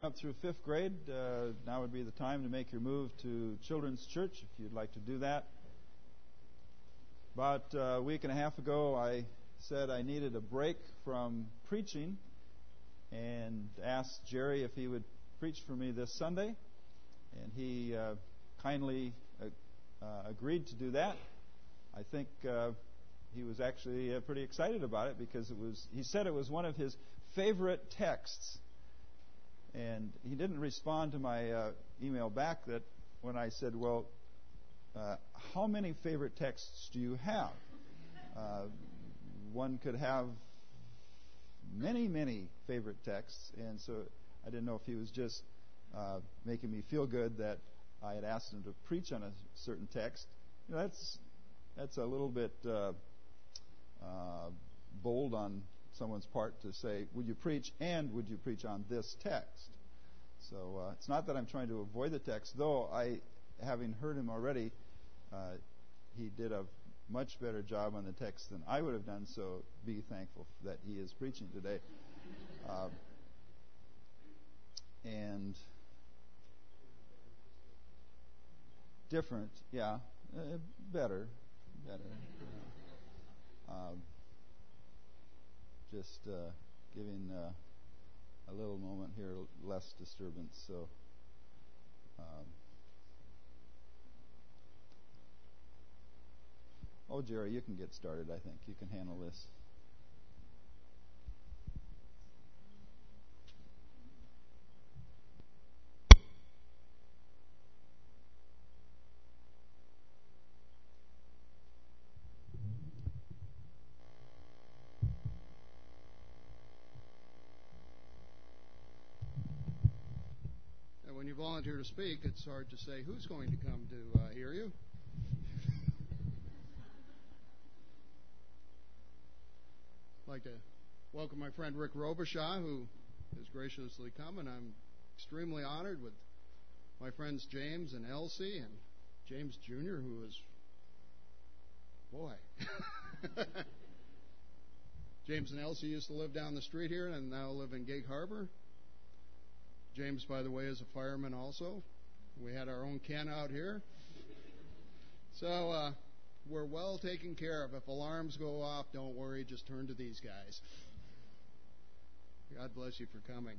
up through 5th grade, now would be the time to make your move to Children's Church if you'd like to do that. About a week and a half ago, I said I needed a break from preaching and asked Jerry if he would preach for me this Sunday. And he kindly agreed to do that. I think he was actually pretty excited about it because he said it was one of his favorite texts. And he didn't respond to my email back that when I said, well, how many favorite texts do you have? One could have many, many favorite texts. And so I didn't know if he was just making me feel good that I had asked him to preach on a certain text. You know, that's a little bit bold on someone's part to say, would you preach and would you preach on this text? So it's not that I'm trying to avoid the text, though having heard him already, he did a much better job on the text than I would have done, so be thankful that he is preaching today. And different, yeah, better. Just giving a little moment here, less disturbance. So, Jerry, you can get started. I think you can handle this. When you volunteer to speak, it's hard to say who's going to come to hear you. I'd like to welcome my friend Rick Robichaud, who has graciously come, and I'm extremely honored with my friends James and Elsie, and James Jr., who is, boy. James and Elsie used to live down the street here and now live in Gig Harbor. James, by the way, is a fireman also. We had our own Ken out here. So we're well taken care of. If alarms go off, don't worry, just turn to these guys. God bless you for coming.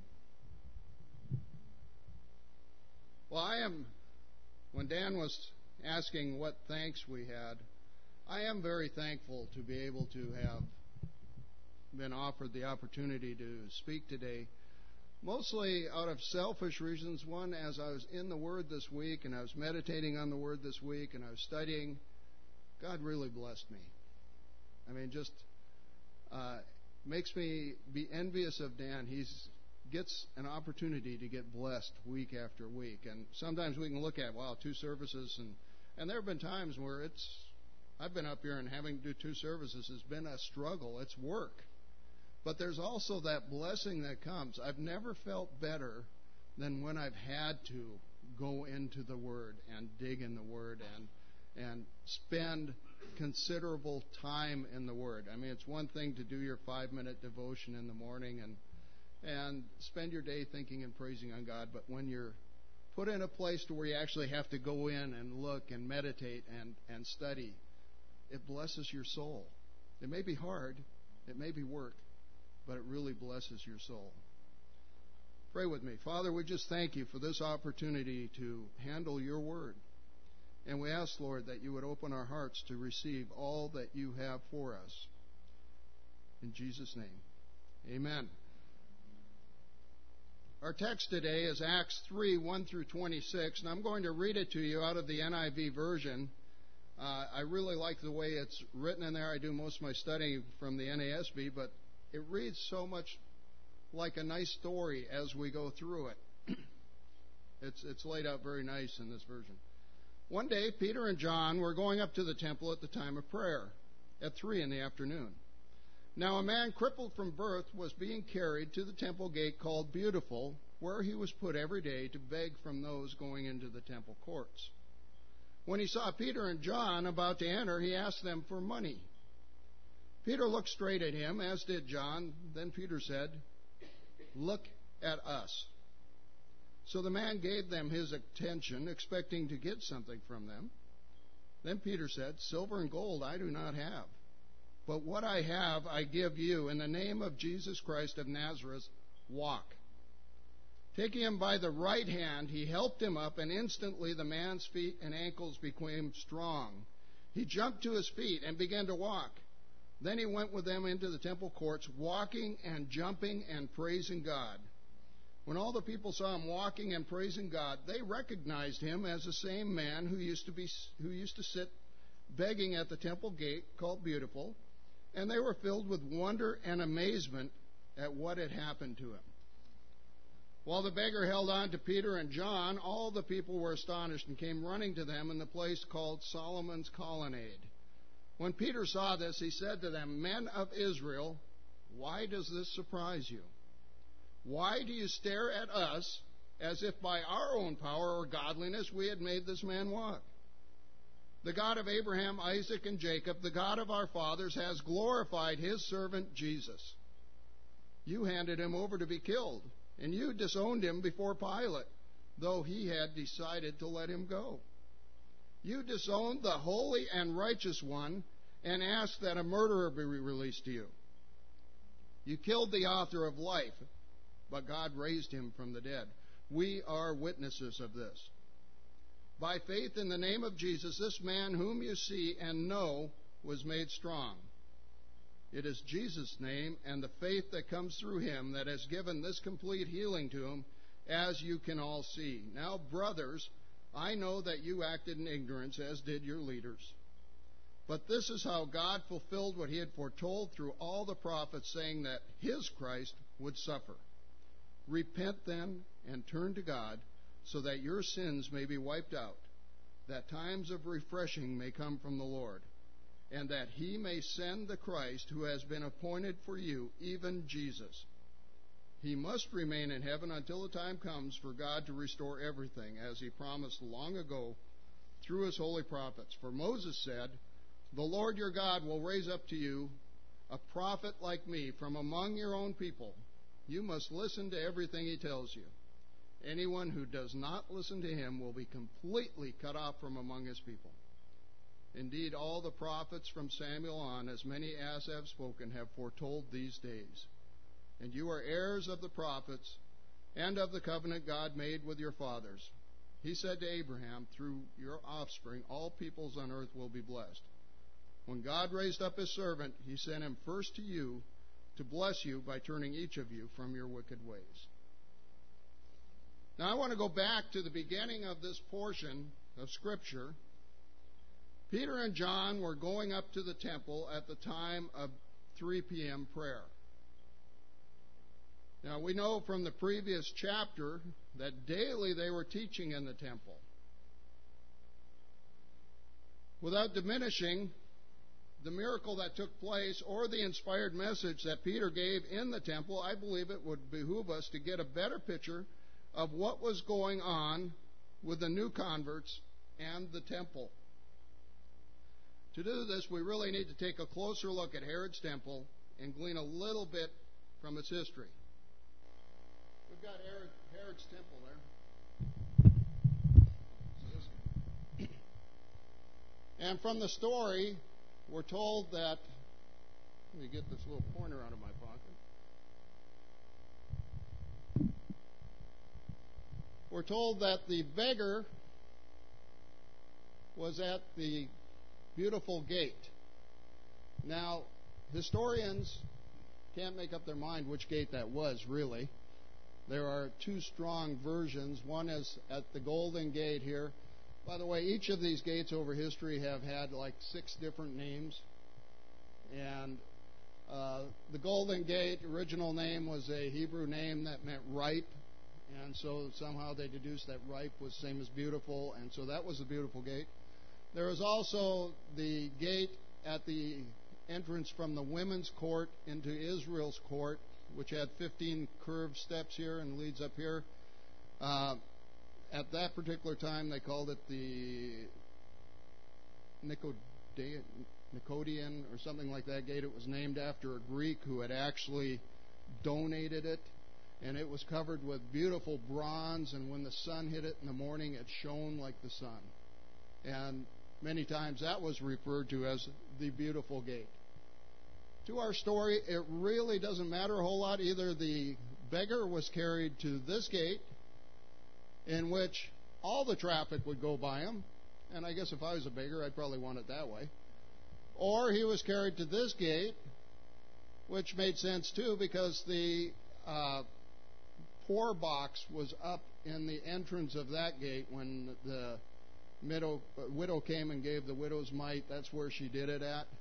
Well, when Dan was asking what thanks we had, I am very thankful to be able to have been offered the opportunity to speak today. Mostly out of selfish reasons. One, as I was in the Word this week and I was meditating on the Word this week and I was studying, God really blessed me. I mean, just makes me be envious of Dan. He gets an opportunity to get blessed week after week. And sometimes we can look at, wow, 2 services. And there have been times where I've been up here and having to do 2 services has been a struggle. It's work. But there's also that blessing that comes. I've never felt better than when I've had to go into the Word and dig in the Word and spend considerable time in the Word. I mean, it's one thing to do your 5-minute devotion in the morning and spend your day thinking and praising on God, but when you're put in a place to where you actually have to go in and look and meditate and study, it blesses your soul. It may be hard, it may be work, but it really blesses your soul. Pray with me. Father, we just thank you for this opportunity to handle your word. And we ask, Lord, that you would open our hearts to receive all that you have for us. In Jesus' name, amen. Our text today is Acts 3, 1 through 26, and I'm going to read it to you out of the NIV version. I really like the way it's written in there. I do most of my studying from the NASB, but it reads so much like a nice story as we go through it. It's laid out very nice in this version. One day, Peter and John were going up to the temple at the time of prayer, at 3 in the afternoon. Now a man crippled from birth was being carried to the temple gate called Beautiful, where he was put every day to beg from those going into the temple courts. When he saw Peter and John about to enter, he asked them for money. Peter looked straight at him, as did John. Then Peter said, "Look at us." So the man gave them his attention, expecting to get something from them. Then Peter said, "Silver and gold I do not have, but what I have I give you. In the name of Jesus Christ of Nazareth, walk." Taking him by the right hand, he helped him up, and instantly the man's feet and ankles became strong. He jumped to his feet and began to walk. Then he went with them into the temple courts, walking and jumping and praising God. When all the people saw him walking and praising God, they recognized him as the same man who used to sit begging at the temple gate called Beautiful, and they were filled with wonder and amazement at what had happened to him. While the beggar held on to Peter and John, all the people were astonished and came running to them in the place called Solomon's Colonnade. When Peter saw this, he said to them, "Men of Israel, why does this surprise you? Why do you stare at us as if by our own power or godliness we had made this man walk? The God of Abraham, Isaac, and Jacob, the God of our fathers, has glorified his servant Jesus. You handed him over to be killed, and you disowned him before Pilate, though he had decided to let him go. You disowned the holy and righteous one and asked that a murderer be released to you. You killed the author of life, but God raised him from the dead. We are witnesses of this. By faith in the name of Jesus, this man whom you see and know was made strong. It is Jesus' name and the faith that comes through him that has given this complete healing to him, as you can all see. Now, brothers, I know that you acted in ignorance, as did your leaders. But this is how God fulfilled what he had foretold through all the prophets, saying that his Christ would suffer. Repent then and turn to God, so that your sins may be wiped out, that times of refreshing may come from the Lord, and that he may send the Christ who has been appointed for you, even Jesus. He must remain in heaven until the time comes for God to restore everything, as he promised long ago through his holy prophets. For Moses said, "The Lord your God will raise up to you a prophet like me from among your own people. You must listen to everything he tells you. Anyone who does not listen to him will be completely cut off from among his people." Indeed, all the prophets from Samuel on, as many as have spoken, have foretold these days. And you are heirs of the prophets and of the covenant God made with your fathers. He said to Abraham, "Through your offspring all peoples on earth will be blessed." When God raised up his servant, he sent him first to you to bless you by turning each of you from your wicked ways. Now I want to go back to the beginning of this portion of Scripture. Peter and John were going up to the temple at the time of 3 p.m. prayer. Now we know from the previous chapter that daily they were teaching in the temple. Without diminishing the miracle that took place or the inspired message that Peter gave in the temple, I believe it would behoove us to get a better picture of what was going on with the new converts and the temple. To do this, we really need to take a closer look at Herod's temple and glean a little bit from its history. We've got Herod's temple there. And from the story, we're told that, let me get this little pointer out of my pocket. We're told that the beggar was at the Beautiful gate. Now, historians can't make up their mind which gate that was, really. There are two strong versions. One is at the Golden Gate here. By the way, each of these gates over history have had like 6 different names. And the Golden Gate, original name was a Hebrew name that meant ripe. And so somehow they deduced that ripe was the same as beautiful. And so that was the Beautiful Gate. There is also the gate at the entrance from the women's court into Israel's court, which had 15 curved steps here and leads up here. At that particular time, they called it the Nicodian or something like that gate. It was named after a Greek who had actually donated it. and it was covered with beautiful bronze, and when the sun hit it in the morning, it shone like the sun. And many times that was referred to as the beautiful gate. To our story, it really doesn't matter a whole lot. Either the beggar was carried to this gate, in which all the traffic would go by him, and I guess if I was a beggar, I'd probably want it that way. Or he was carried to this gate, which made sense too, because the poor box was up in the entrance of that gate when the widow came and gave the widow's mite. That's where she did it at.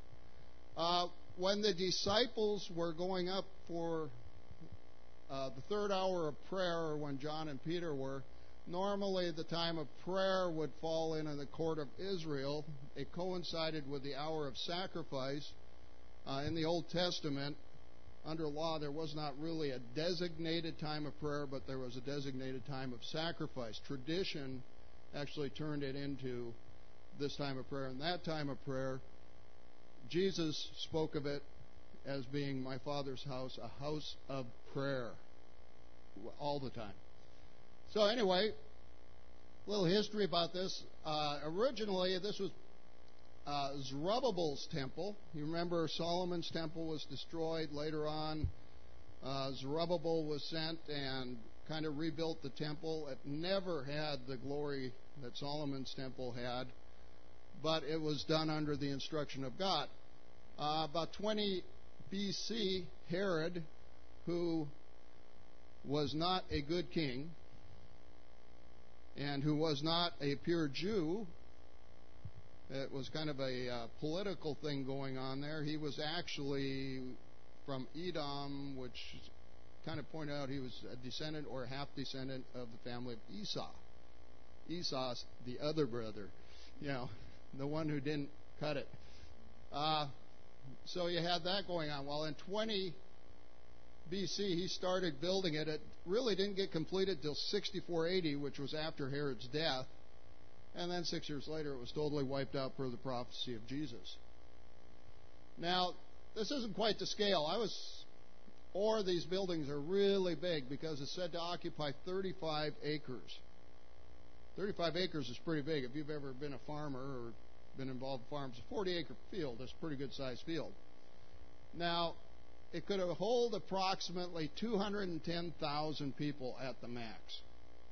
When the disciples were going up for the third hour of prayer, or when John and Peter were, normally the time of prayer would fall in the court of Israel. It coincided with the hour of sacrifice. In the Old Testament, under law, there was not really a designated time of prayer, but there was a designated time of sacrifice. Tradition actually turned it into this time of prayer. And that time of prayer, Jesus spoke of it as being my Father's house, a house of prayer, all the time. So anyway, a little history about this. Originally, this was Zerubbabel's temple. You remember Solomon's temple was destroyed. Later on, Zerubbabel was sent and kind of rebuilt the temple. It never had the glory that Solomon's temple had, but it was done under the instruction of God. About 20 B.C., Herod, who was not a good king and who was not a pure Jew, it was kind of a political thing going on there. He was actually from Edom, which kind of pointed out he was a descendant or a half-descendant of the family of Esau. Esau's the other brother, the one who didn't cut it. So you had that going on. Well, in 20 B.C., he started building it. It really didn't get completed till 64 AD, which was after Herod's death. And then 6 years later, it was totally wiped out per the prophecy of Jesus. Now, this isn't quite to scale. These buildings are really big because it's said to occupy 35 acres. 35 acres is pretty big. If you've ever been a farmer or been involved in farms, a 40-acre field is a pretty good-sized field. Now, it could hold approximately 210,000 people at the max.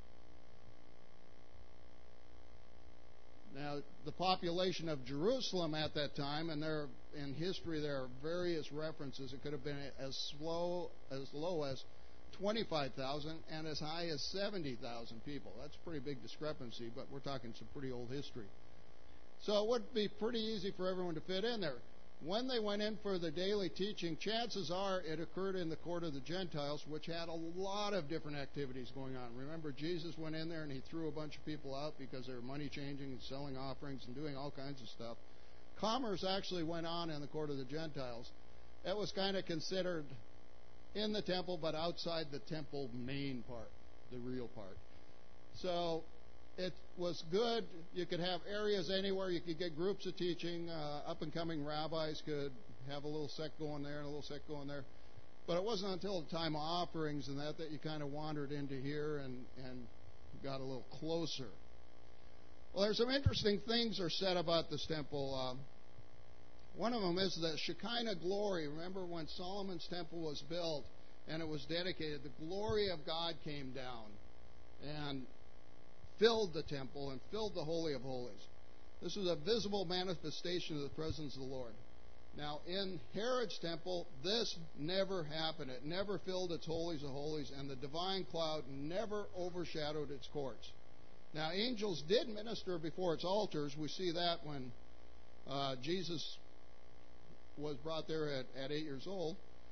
Now, the population of Jerusalem at that time, and in history there are various references, it could have been as low as 25,000 and as high as 70,000 people. That's a pretty big discrepancy, but we're talking some pretty old history. So it would be pretty easy for everyone to fit in there. When they went in for the daily teaching, chances are it occurred in the court of the Gentiles, which had a lot of different activities going on. Remember, Jesus went in there and he threw a bunch of people out because they were money changing and selling offerings and doing all kinds of stuff. Commerce actually went on in the court of the Gentiles. It was kind of considered in the temple, but outside the temple main part, the real part. So it was good. You could have areas anywhere. You could get groups of teaching. Up-and-coming rabbis could have a little sect going there and a little sect going there. But it wasn't until the time of offerings and that you kind of wandered into here and got a little closer. Well, there's some interesting things are said about this temple. One of them is the Shekinah glory. Remember when Solomon's temple was built and it was dedicated, the glory of God came down and filled the temple and filled the Holy of Holies. This was a visible manifestation of the presence of the Lord. Now, in Herod's temple, this never happened. It never filled its holies of holies, and the divine cloud never overshadowed its courts. Now, angels did minister before its altars. We see that when Jesus was brought there at 8 years old.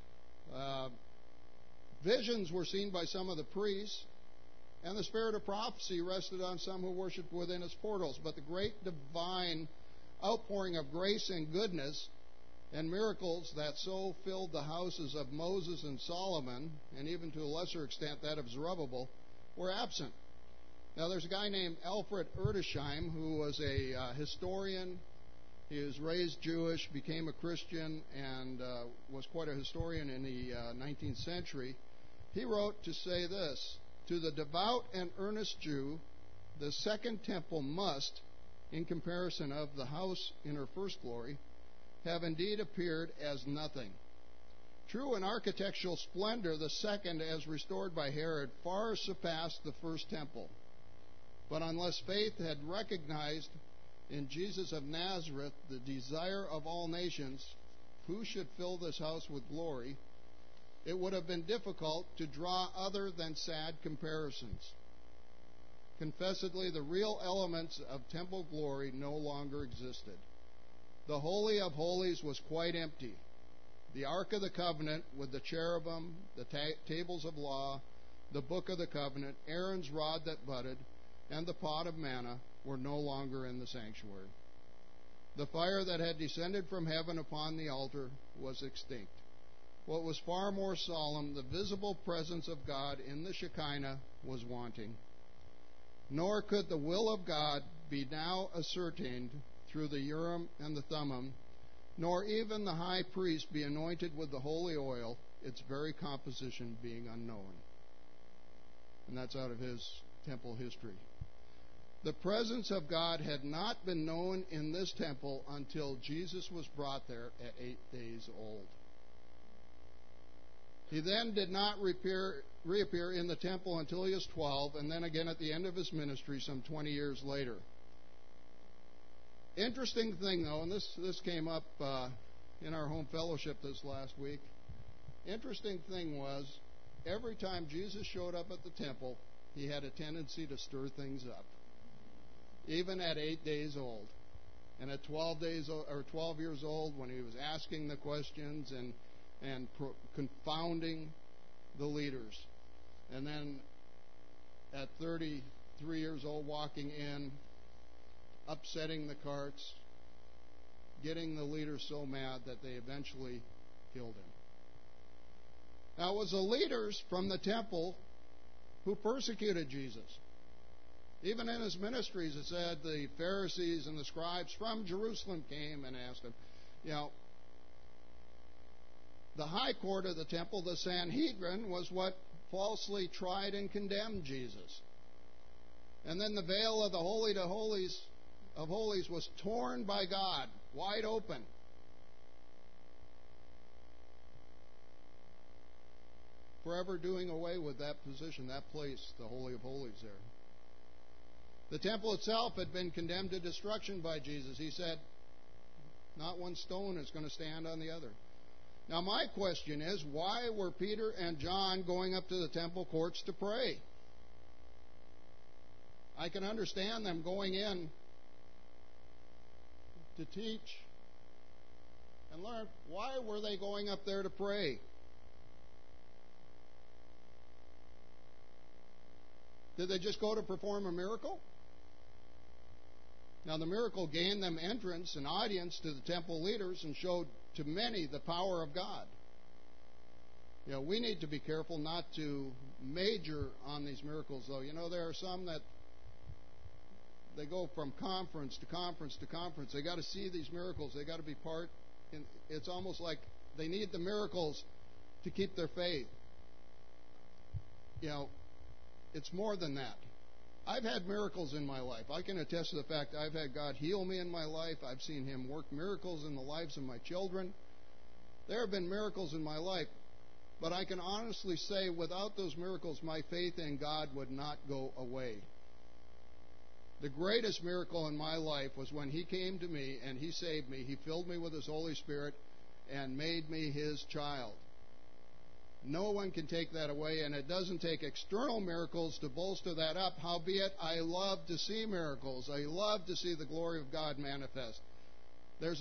Visions were seen by some of the priests, and the spirit of prophecy rested on some who worshipped within its portals. But the great divine outpouring of grace and goodness and miracles that so filled the houses of Moses and Solomon, and even to a lesser extent that of Zerubbabel, were absent. Now, there's a guy named Alfred Edersheim who was a historian. He was raised Jewish, became a Christian, and was quite a historian in the 19th century. He wrote to say this: "To the devout and earnest Jew, the second temple must, in comparison of the house in her first glory, have indeed appeared as nothing. True, in architectural splendor, the second, as restored by Herod, far surpassed the first temple. But unless faith had recognized in Jesus of Nazareth the desire of all nations, who should fill this house with glory, it would have been difficult to draw other than sad comparisons. Confessedly, the real elements of temple glory no longer existed. The Holy of Holies was quite empty. The Ark of the Covenant with the cherubim, the tables of law, the book of the covenant, Aaron's rod that budded, and the pot of manna were no longer in the sanctuary. The fire that had descended from heaven upon the altar was extinct. What was far more solemn, the visible presence of God in the Shekinah was wanting. Nor could the will of God be now ascertained through the Urim and the Thummim, nor even the high priest be anointed with the holy oil, its very composition being unknown." And that's out of his temple history. The presence of God had not been known in this temple until Jesus was brought there at 8 days old. He then did not reappear in the temple until he was 12, and then again at the end of his ministry some 20 years later. Interesting thing, though, and this came up in our home fellowship this last week. Interesting thing was, every time Jesus showed up at the temple, he had a tendency to stir things up, even at 8 days old. And at 12 years old, when he was asking the questions and confounding the leaders. And then at 33 years old, walking in, upsetting the carts, getting the leaders so mad that they eventually killed him. Now, it was the leaders from the temple who persecuted Jesus. Even in his ministries, it said the Pharisees and the scribes from Jerusalem came and asked him. The high court of the temple, the Sanhedrin, was what falsely tried and condemned Jesus. And then the veil of the Holy of Holies was torn by God, wide open. Forever doing away with that position, that place, the Holy of Holies there. The temple itself had been condemned to destruction by Jesus. He said, "Not one stone is going to stand on the other." Now, my question is, why were Peter and John going up to the temple courts to pray? I can understand them going in to teach and learn. Why were they going up there to pray? Did they just go to perform a miracle? Now, the miracle gained them entrance and audience to the temple leaders and showed to many the power of God. We need to be careful not to major on these miracles, though. There are some that they go from conference to conference to conference. They got to see these miracles. They got to be part. It's almost like they need the miracles to keep their faith. It's more than that. I've had miracles in my life. I can attest to the fact I've had God heal me in my life. I've seen Him work miracles in the lives of my children. There have been miracles in my life, but I can honestly say without those miracles, my faith in God would not go away. The greatest miracle in my life was when He came to me and He saved me. He filled me with His Holy Spirit and made me His child. No one can take that away, and it doesn't take external miracles to bolster that up. Howbeit, I love to see miracles. I love to see the glory of God manifest. It's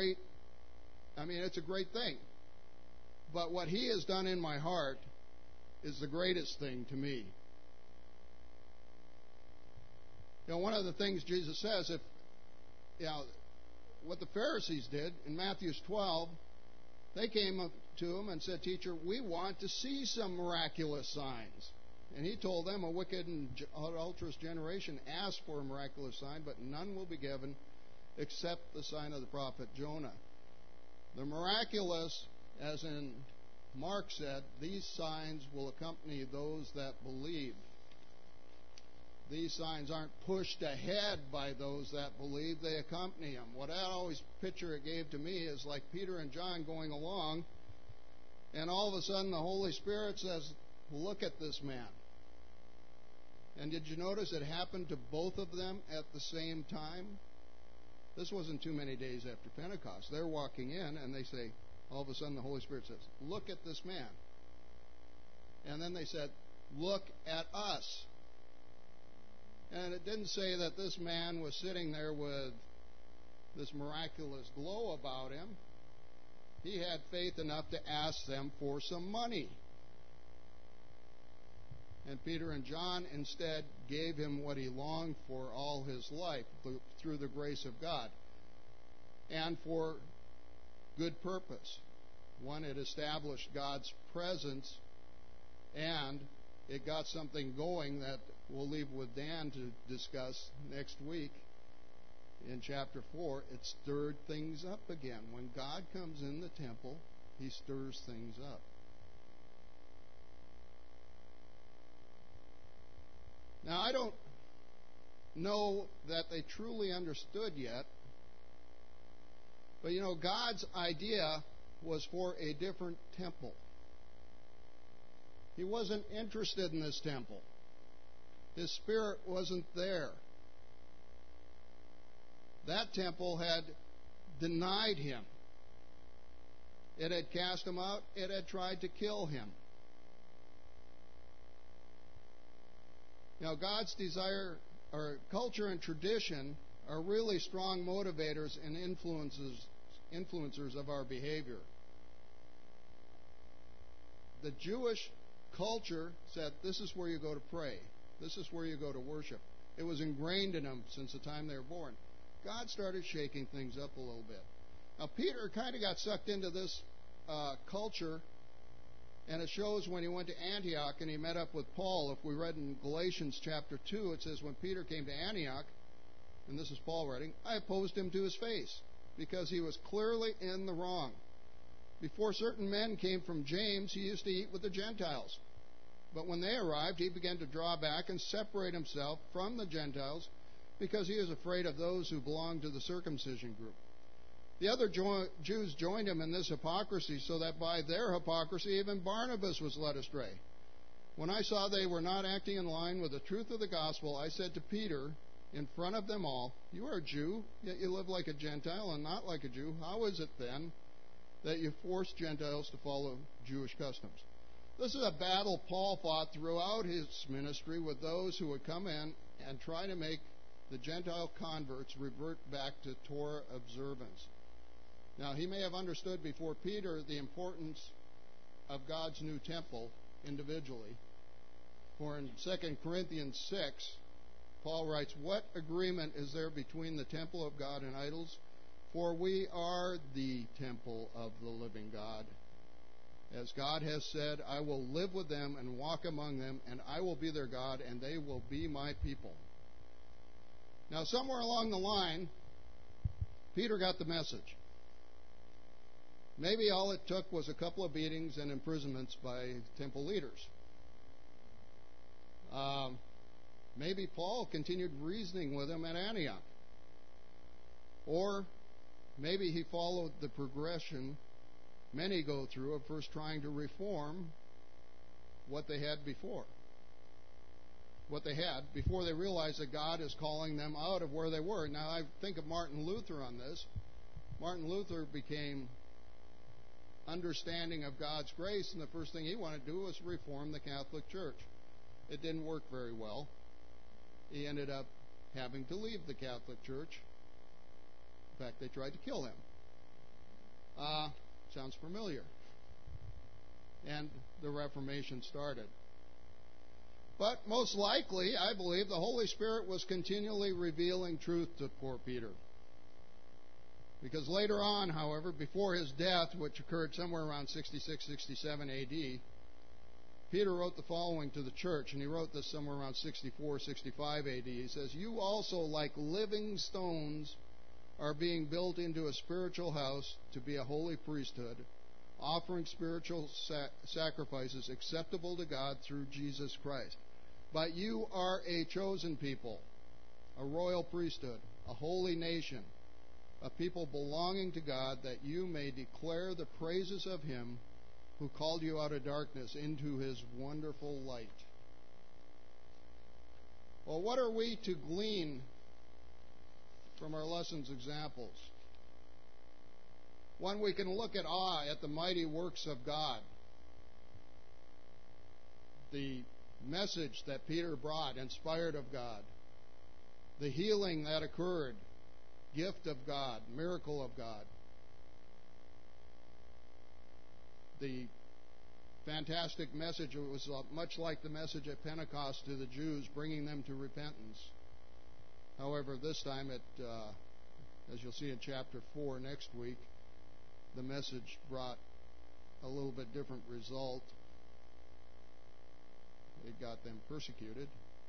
a great thing. But what He has done in my heart is the greatest thing to me. One of the things Jesus says, what the Pharisees did in Matthew 12, they came up to Him and said, "Teacher, we want to see some miraculous signs." And He told them, "A wicked and adulterous generation asks for a miraculous sign, but none will be given except the sign of the prophet Jonah." The miraculous, as in Mark said, "These signs will accompany those that believe." These signs aren't pushed ahead by those that believe, they accompany them. What I always picture it gave to me is like Peter and John going along, and all of a sudden the Holy Spirit says, "Look at this man." And did you notice it happened to both of them at the same time? This wasn't too many days after Pentecost. They're walking in, and they say, all of a sudden the Holy Spirit says, "Look at this man." And then they said, "Look at us." And it didn't say that this man was sitting there with this miraculous glow about him. He had faith enough to ask them for some money. And Peter and John instead gave him what he longed for all his life through the grace of God, and for good purpose. One, it established God's presence, and it got something going that we'll leave with Dan to discuss next week in chapter 4. It stirred things up again. When God comes in the temple, he stirs things up. Now, I don't know that they truly understood yet, but God's idea was for a different temple. He wasn't interested in this temple. His Spirit wasn't there. That temple had denied him. It had cast him out. It had tried to kill him. Now, God's desire, or culture and tradition, are really strong motivators and influencers of our behavior. The Jewish culture said, this is where you go to pray. This is where you go to worship. It was ingrained in them since the time they were born. God started shaking things up a little bit. Now, Peter kind of got sucked into this culture, and it shows when he went to Antioch and he met up with Paul. If we read in Galatians chapter 2, it says, when Peter came to Antioch, and this is Paul writing, I opposed him to his face, because he was clearly in the wrong. Before certain men came from James, he used to eat with the Gentiles. But when they arrived, he began to draw back and separate himself from the Gentiles, because he was afraid of those who belonged to the circumcision group. The other Jews joined him in this hypocrisy, so that by their hypocrisy even Barnabas was led astray. When I saw they were not acting in line with the truth of the gospel, I said to Peter, in front of them all, "You are a Jew, yet you live like a Gentile and not like a Jew. How is it then that you force Gentiles to follow Jewish customs?" This is a battle Paul fought throughout his ministry with those who would come in and try to make the Gentile converts revert back to Torah observance. Now, he may have understood before Peter the importance of God's new temple individually. For in 2 Corinthians 6, Paul writes, "What agreement is there between the temple of God and idols? For we are the temple of the living God. As God has said, I will live with them and walk among them, and I will be their God, and they will be my people." Now, somewhere along the line, Peter got the message. Maybe all it took was a couple of beatings and imprisonments by temple leaders. Maybe Paul continued reasoning with him at Antioch. Or maybe he followed the progression many go through of first trying to reform what they had before. What they had before they realized that God is calling them out of where they were. Now, I think of Martin Luther on this. Martin Luther became understanding of God's grace, and the first thing he wanted to do was reform the Catholic Church. It didn't work very well. He ended up having to leave the Catholic Church. In fact, they tried to kill him. Sounds familiar. And the Reformation started. But most likely, I believe, the Holy Spirit was continually revealing truth to poor Peter. Because later on, however, before his death, which occurred somewhere around 66-67 A.D., Peter wrote the following to the church, and he wrote this somewhere around 64-65 A.D. He says, "You also, like living stones, are being built into a spiritual house to be a holy priesthood, offering spiritual sacrifices acceptable to God through Jesus Christ. But you are a chosen people, a royal priesthood, a holy nation, a people belonging to God, that you may declare the praises of Him who called you out of darkness into His wonderful light. Well, what are we to glean from our lesson's examples? One, we can look at awe at the mighty works of God. The message that Peter brought, inspired of God. The healing that occurred, gift of God, miracle of God. The fantastic message, it was much like the message at Pentecost to the Jews, bringing them to repentance. However, this time, as you'll see in chapter 4 next week, the message brought a little bit different result. It got them persecuted.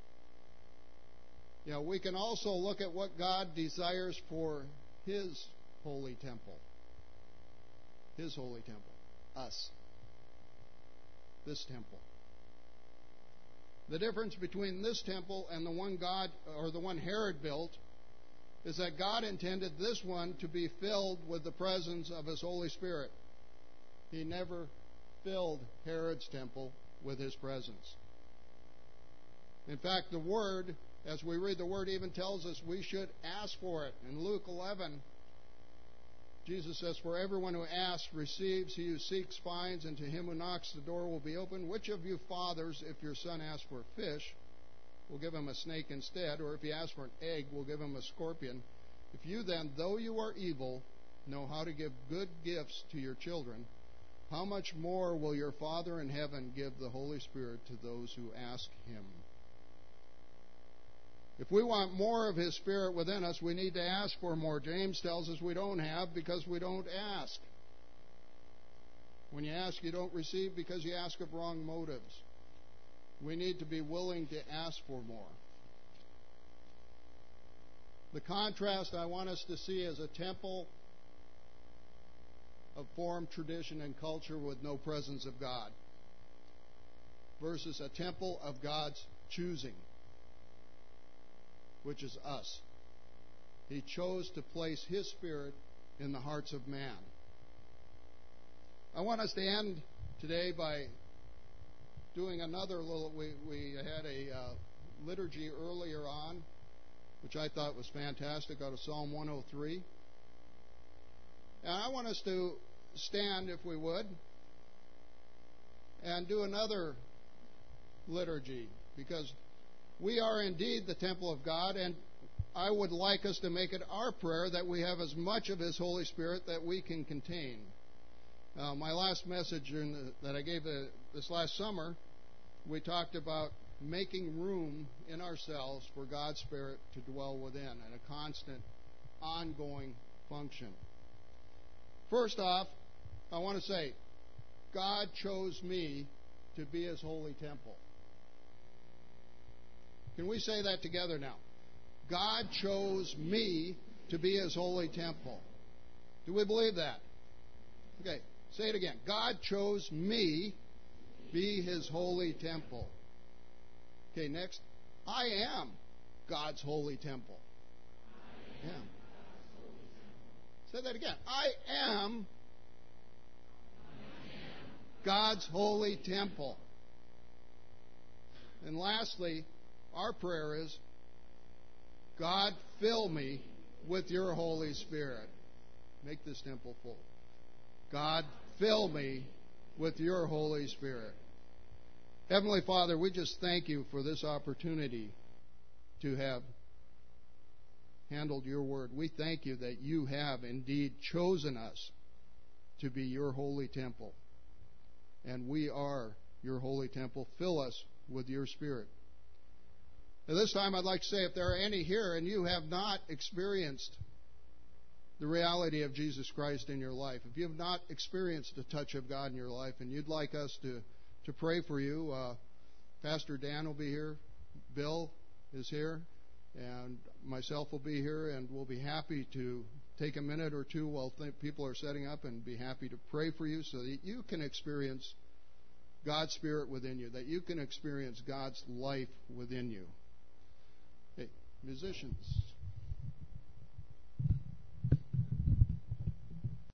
We can also look at what God desires for His holy temple. His holy temple. Us. This temple. The difference between this temple and the one Herod built is that God intended this one to be filled with the presence of His Holy Spirit. He never filled Herod's temple with His presence. In fact, the Word, as we read the Word, even tells us we should ask for it. In Luke 11, Jesus says, "For everyone who asks receives, he who seeks finds, and to him who knocks the door will be opened. Which of you fathers, if your son asks for a fish, will give him a snake instead? Or if he asks for an egg, will give him a scorpion? If you then, though you are evil, know how to give good gifts to your children, how much more will your Father in heaven give the Holy Spirit to those who ask Him?" If we want more of His Spirit within us, we need to ask for more. James tells us we don't have because we don't ask. When you ask, you don't receive because you ask of wrong motives. We need to be willing to ask for more. The contrast I want us to see is a temple of form, tradition, and culture with no presence of God versus a temple of God's choosing, which is us. He chose to place His Spirit in the hearts of man. I want us to end today by doing another little... We had a liturgy earlier on, which I thought was fantastic, out of Psalm 103. And I want us to stand, if we would, and do another liturgy, because we are indeed the temple of God, and I would like us to make it our prayer that we have as much of His Holy Spirit that we can contain. My last message that I gave this last summer, we talked about making room in ourselves for God's Spirit to dwell within, and a constant, ongoing function. First off, I want to say, God chose me to be His holy temple. Can we say that together now? God chose me to be His holy temple. Do we believe that? Okay, say it again. God chose me to be His holy temple. Okay, next. I am God's holy temple. I am. Say that again. I am God's holy temple. And lastly, our prayer is, God, fill me with your Holy Spirit. Make this temple full. God, fill me with your Holy Spirit. Heavenly Father, we just thank you for this opportunity to have handled your word. We thank you that you have indeed chosen us to be your holy temple. And we are your holy temple. Fill us with your Spirit. At this time, I'd like to say, if there are any here and you have not experienced the reality of Jesus Christ in your life, if you have not experienced the touch of God in your life and you'd like us to pray for you, Pastor Dan will be here, Bill is here, and myself will be here, and we'll be happy to take a minute or two while people are setting up and be happy to pray for you so that you can experience God's Spirit within you, that you can experience God's life within you. Hey, musicians.